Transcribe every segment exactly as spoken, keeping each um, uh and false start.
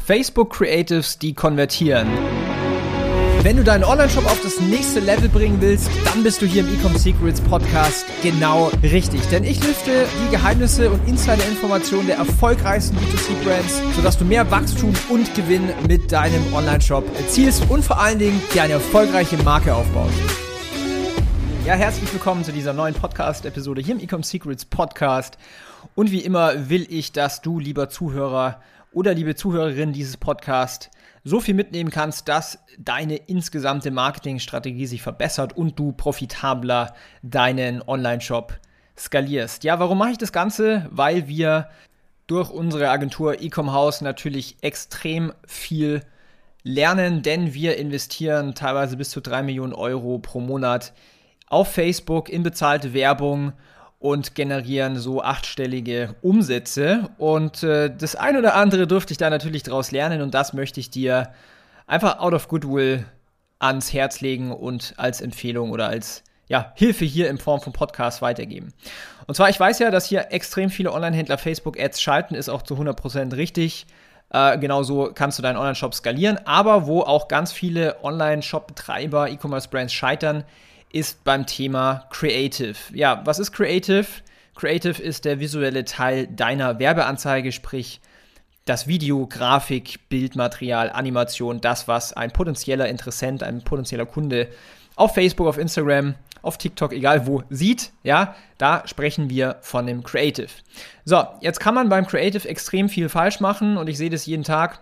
Facebook Creatives, die konvertieren. Wenn du deinen Online-Shop auf das nächste Level bringen willst, dann bist du hier im Ecom Secrets Podcast genau richtig. Denn ich lüfte die Geheimnisse und Insider-Informationen der erfolgreichsten B zwei C-Brands, sodass du mehr Wachstum und Gewinn mit deinem Online-Shop erzielst und vor allen Dingen dir eine erfolgreiche Marke aufbaust. Ja, herzlich willkommen zu dieser neuen Podcast-Episode hier im Ecom Secrets Podcast. Und wie immer will ich, dass du, lieber Zuhörer oder liebe Zuhörerin dieses Podcasts, so viel mitnehmen kannst, dass deine insgesamte Marketingstrategie sich verbessert und du profitabler deinen Online-Shop skalierst. Ja, warum mache ich das Ganze? Weil wir durch unsere Agentur Ecom House natürlich extrem viel lernen, denn wir investieren teilweise bis zu drei Millionen Euro pro Monat auf Facebook in bezahlte Werbung und generieren so achtstellige Umsätze. Und äh, das ein oder andere durfte ich da natürlich daraus lernen und das möchte ich dir einfach out of goodwill ans Herz legen und als Empfehlung oder als ja, Hilfe hier in Form von Podcast weitergeben. Und zwar, ich weiß ja, dass hier extrem viele Online-Händler Facebook-Ads schalten, ist auch zu hundert Prozent richtig. Äh, genauso kannst du deinen Online-Shop skalieren, aber wo auch ganz viele Online-Shop-Betreiber, E-Commerce-Brands scheitern, ist beim Thema Creative. Ja, was ist Creative? Creative ist der visuelle Teil deiner Werbeanzeige, sprich das Video, Grafik, Bildmaterial, Animation, das, was ein potenzieller Interessent, ein potenzieller Kunde auf Facebook, auf Instagram, auf TikTok, egal wo, sieht. Ja, da sprechen wir von dem Creative. So, jetzt kann man beim Creative extrem viel falsch machen und ich sehe das jeden Tag,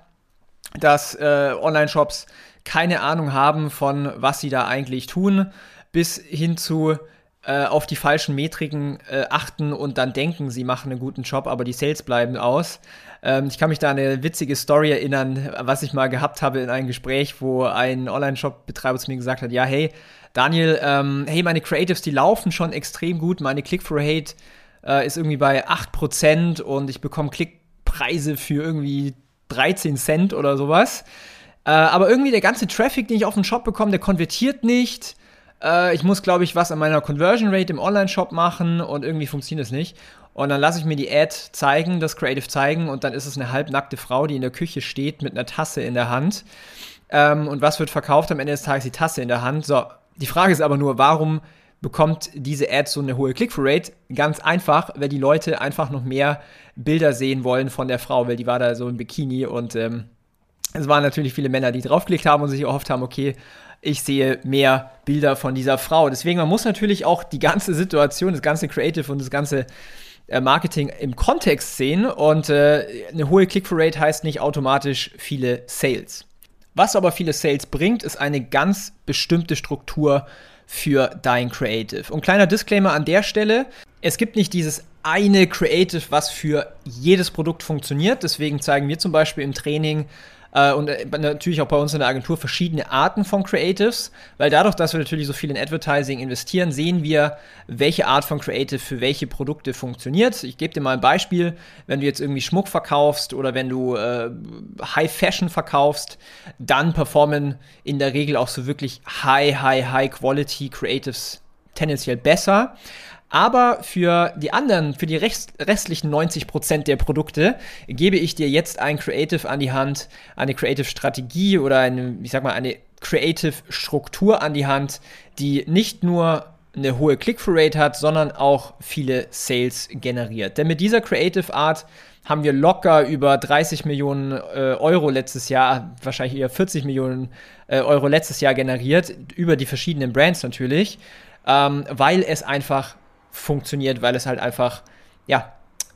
dass äh, Online-Shops keine Ahnung haben von, was sie da eigentlich tun, bis hin zu äh, auf die falschen Metriken äh, achten und dann denken, sie machen einen guten Job, aber die Sales bleiben aus. Ähm, ich kann mich da an eine witzige Story erinnern, was ich mal gehabt habe in einem Gespräch, wo ein Online-Shop-Betreiber zu mir gesagt hat, ja, hey, Daniel, ähm, hey, meine Creatives, die laufen schon extrem gut, meine Click-Through-Rate äh, ist irgendwie bei acht Prozent und ich bekomme Klickpreise für irgendwie dreizehn Cent oder sowas. Äh, aber irgendwie der ganze Traffic, den ich auf den Shop bekomme, der konvertiert nicht. Ich muss, glaube ich, was an meiner Conversion Rate im Online-Shop machen und irgendwie funktioniert es nicht. Und dann lasse ich mir die Ad zeigen, das Creative zeigen und dann ist es eine halbnackte Frau, die in der Küche steht mit einer Tasse in der Hand. Ähm, und was wird verkauft? Am Ende des Tages die Tasse in der Hand. So, die Frage ist aber nur, warum bekommt diese Ad so eine hohe Click-Through-Rate? Ganz einfach, weil die Leute einfach noch mehr Bilder sehen wollen von der Frau, weil die war da so im Bikini und ähm, es waren natürlich viele Männer, die draufgeklickt haben und sich erhofft haben, okay, ich sehe mehr Bilder von dieser Frau. Deswegen, man muss natürlich auch die ganze Situation, das ganze Creative und das ganze äh, Marketing im Kontext sehen. Und äh, eine hohe Click-Through-Rate heißt nicht automatisch viele Sales. Was aber viele Sales bringt, ist eine ganz bestimmte Struktur für dein Creative. Und kleiner Disclaimer an der Stelle, es gibt nicht dieses eine Creative, was für jedes Produkt funktioniert. Deswegen zeigen wir zum Beispiel im Training und natürlich auch bei uns in der Agentur verschiedene Arten von Creatives, weil dadurch, dass wir natürlich so viel in Advertising investieren, sehen wir, welche Art von Creative für welche Produkte funktioniert. Ich gebe dir mal ein Beispiel, wenn du jetzt irgendwie Schmuck verkaufst oder wenn du äh, High Fashion verkaufst, dann performen in der Regel auch so wirklich High, High, High Quality Creatives tendenziell besser. Aber für die anderen, für die restlichen neunzig Prozent der Produkte gebe ich dir jetzt ein Creative an die Hand, eine Creative-Strategie oder eine, ich sag mal, eine Creative-Struktur an die Hand, die nicht nur eine hohe Click-Through-Rate hat, sondern auch viele Sales generiert. Denn mit dieser Creative-Art haben wir locker über dreißig Millionen äh, Euro letztes Jahr, wahrscheinlich eher vierzig Millionen äh, Euro letztes Jahr generiert, über die verschiedenen Brands natürlich, ähm, weil es einfach funktioniert, weil es halt einfach, ja,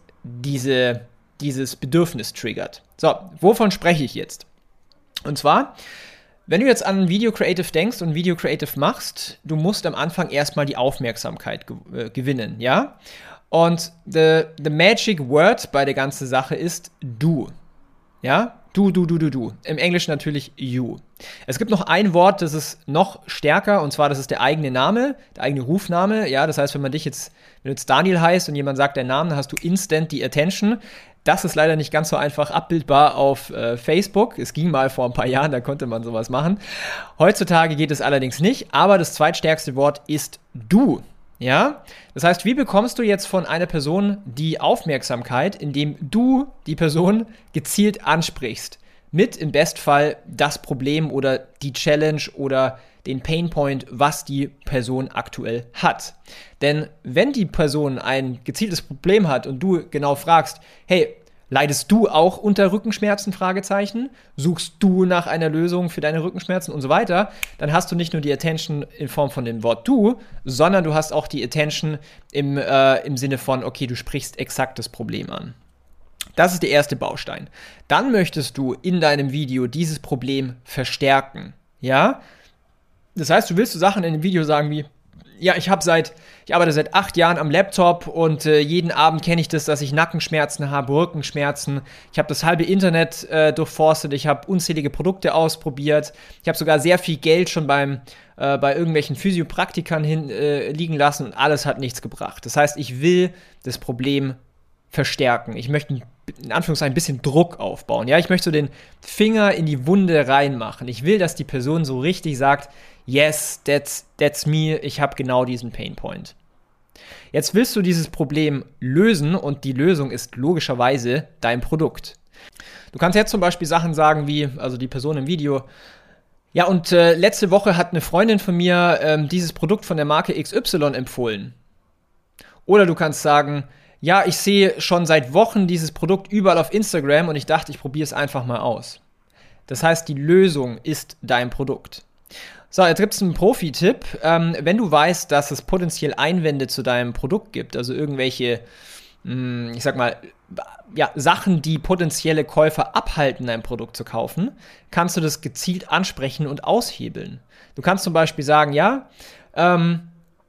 diese, dieses Bedürfnis triggert. So, wovon spreche ich jetzt? Und zwar, wenn du jetzt an Video Creative denkst und Video Creative machst, du musst am Anfang erstmal die Aufmerksamkeit ge- äh, gewinnen, ja? Und the, the magic word bei der ganzen Sache ist du, ja? Du, du, du, du, du. Im Englischen natürlich you. Es gibt noch ein Wort, das ist noch stärker, und zwar, das ist der eigene Name, der eigene Rufname. Ja, das heißt, wenn man dich jetzt, wenn du jetzt Daniel heißt und jemand sagt deinen Namen, dann hast du instant die Attention. Das ist leider nicht ganz so einfach abbildbar auf äh, Facebook. Es ging mal vor ein paar Jahren, da konnte man sowas machen. Heutzutage geht es allerdings nicht, aber das zweitstärkste Wort ist du. Ja, das heißt, wie bekommst du jetzt von einer Person die Aufmerksamkeit, indem du die Person gezielt ansprichst? mit im Bestfall das Problem oder die Challenge oder den Painpoint, was die Person aktuell hat. Denn wenn die Person ein gezieltes Problem hat und du genau fragst, hey, leidest du auch unter Rückenschmerzen? Fragezeichen. Suchst du nach einer Lösung für deine Rückenschmerzen und so weiter? Dann hast du nicht nur die Attention in Form von dem Wort du, sondern du hast auch die Attention im, äh, im Sinne von, okay, du sprichst exakt das Problem an. Das ist der erste Baustein. Dann möchtest du in deinem Video dieses Problem verstärken. Ja? Das heißt, du willst so Sachen in dem Video sagen wie, ja, ich habe seit, ich arbeite seit acht Jahren am Laptop und äh, jeden Abend kenne ich das, dass ich Nackenschmerzen habe, Rückenschmerzen. Ich habe das halbe Internet äh, durchforstet, ich habe unzählige Produkte ausprobiert. Ich habe sogar sehr viel Geld schon beim, äh, bei irgendwelchen Physiopraktikern hin, äh, liegen lassen und alles hat nichts gebracht. Das heißt, ich will das Problem verstärken. Ich möchte in Anführungszeichen ein bisschen Druck aufbauen. Ja, ich möchte so den Finger in die Wunde reinmachen. Ich will, dass die Person so richtig sagt, yes, that's, that's me, ich habe genau diesen Painpoint. Jetzt willst du dieses Problem lösen und die Lösung ist logischerweise dein Produkt. Du kannst jetzt zum Beispiel Sachen sagen wie, also die Person im Video, ja und äh, letzte Woche hat eine Freundin von mir ähm, dieses Produkt von der Marke X Y empfohlen. Oder du kannst sagen, ja, ich sehe schon seit Wochen dieses Produkt überall auf Instagram und ich dachte, ich probiere es einfach mal aus. Das heißt, die Lösung ist dein Produkt. So, jetzt gibt es einen Profi-Tipp. Ähm, wenn du weißt, dass es potenziell Einwände zu deinem Produkt gibt, also irgendwelche, mh, ich sag mal, ja, Sachen, die potenzielle Käufer abhalten, dein Produkt zu kaufen, kannst du das gezielt ansprechen und aushebeln. Du kannst zum Beispiel sagen, ja, ähm,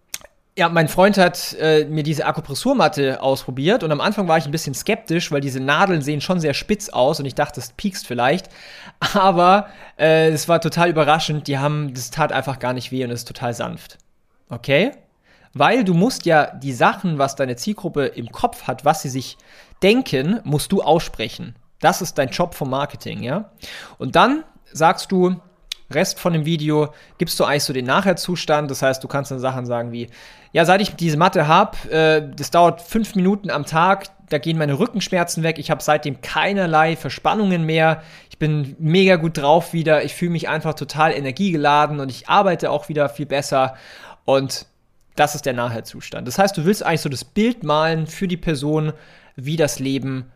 Ja, mein Freund hat äh, mir diese Akupressurmatte ausprobiert und am Anfang war ich ein bisschen skeptisch, weil diese Nadeln sehen schon sehr spitz aus und ich dachte, das piekst vielleicht. Aber äh, es war total überraschend, die haben, das tat einfach gar nicht weh und es ist total sanft. Okay? Weil du musst ja die Sachen, was deine Zielgruppe im Kopf hat, was sie sich denken, musst du aussprechen. Das ist dein Job vom Marketing, ja? Und dann sagst du, Rest von dem Video gibst du eigentlich so den Nachherzustand. Das heißt, du kannst dann Sachen sagen wie, ja, seit ich diese Matte habe, äh, das dauert fünf Minuten am Tag, da gehen meine Rückenschmerzen weg. Ich habe seitdem keinerlei Verspannungen mehr. Ich bin mega gut drauf wieder. Ich fühle mich einfach total energiegeladen und ich arbeite auch wieder viel besser. Und das ist der Nachherzustand. Das heißt, du willst eigentlich so das Bild malen für die Person, wie das Leben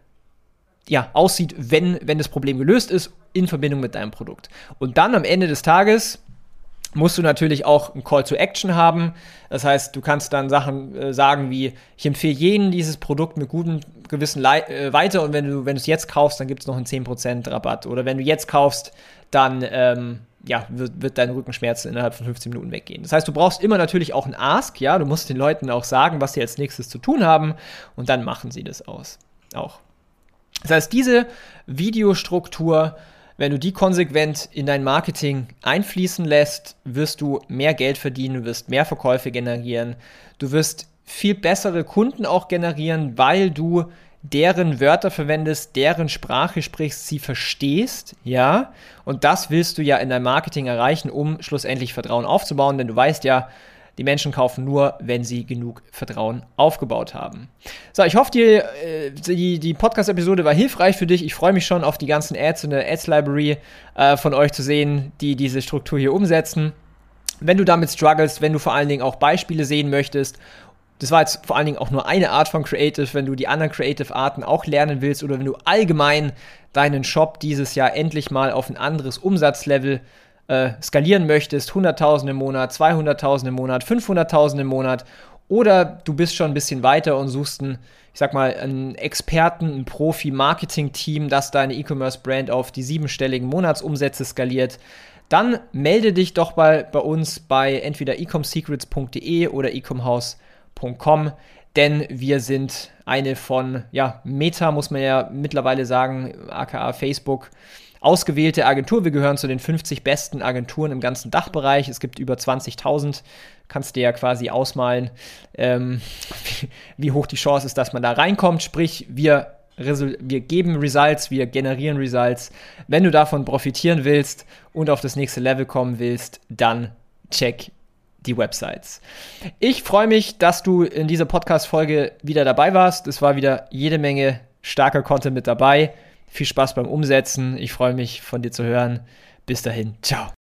ja, aussieht, wenn, wenn das Problem gelöst ist, in Verbindung mit deinem Produkt. Und dann am Ende des Tages musst du natürlich auch ein Call to Action haben. Das heißt, du kannst dann Sachen äh, sagen wie, ich empfehle jedem dieses Produkt mit gutem Gewissen le- äh, weiter und wenn du wenn du es jetzt kaufst, dann gibt es noch einen zehn Prozent Rabatt. Oder wenn du jetzt kaufst, dann ähm, ja, wird, wird dein Rückenschmerz innerhalb von fünfzehn Minuten weggehen. Das heißt, du brauchst immer natürlich auch einen Ask, ja, du musst den Leuten auch sagen, was sie als nächstes zu tun haben und dann machen sie das aus. Auch. Das heißt, diese Videostruktur, wenn du die konsequent in dein Marketing einfließen lässt, wirst du mehr Geld verdienen, du wirst mehr Verkäufe generieren, du wirst viel bessere Kunden auch generieren, weil du deren Wörter verwendest, deren Sprache sprichst, sie verstehst, ja, und das willst du ja in deinem Marketing erreichen, um schlussendlich Vertrauen aufzubauen, denn du weißt ja, die Menschen kaufen nur, wenn sie genug Vertrauen aufgebaut haben. So, ich hoffe, die, äh, die, die Podcast-Episode war hilfreich für dich. Ich freue mich schon auf die ganzen Ads in der Ads-Library äh, von euch zu sehen, die diese Struktur hier umsetzen. Wenn du damit struggles, wenn du vor allen Dingen auch Beispiele sehen möchtest, das war jetzt vor allen Dingen auch nur eine Art von Creative, wenn du die anderen Creative-Arten auch lernen willst oder wenn du allgemein deinen Shop dieses Jahr endlich mal auf ein anderes Umsatzlevel Äh, skalieren möchtest, hunderttausend im Monat, zweihunderttausend im Monat, fünfhunderttausend im Monat oder du bist schon ein bisschen weiter und suchst einen, ich sag mal, einen Experten, ein Profi-Marketing-Team, das deine E-Commerce-Brand auf die siebenstelligen Monatsumsätze skaliert, dann melde dich doch bei, bei uns bei entweder ecomsecrets punkt de oder ecomhouse punkt com, denn wir sind eine von, ja, Meta muss man ja mittlerweile sagen, aka Facebook, ausgewählte Agentur. Wir gehören zu den fünfzig besten Agenturen im ganzen Dachbereich. Es gibt über zwanzigtausend. Kannst dir ja quasi ausmalen, ähm, wie, wie hoch die Chance ist, dass man da reinkommt. Sprich, wir, Resul- wir geben Results, wir generieren Results. Wenn du davon profitieren willst und auf das nächste Level kommen willst, dann check die Websites. Ich freue mich, dass du in dieser Podcast-Folge wieder dabei warst. Es war wieder jede Menge starker Content mit dabei. Viel Spaß beim Umsetzen. Ich freue mich, von dir zu hören. Bis dahin. Ciao.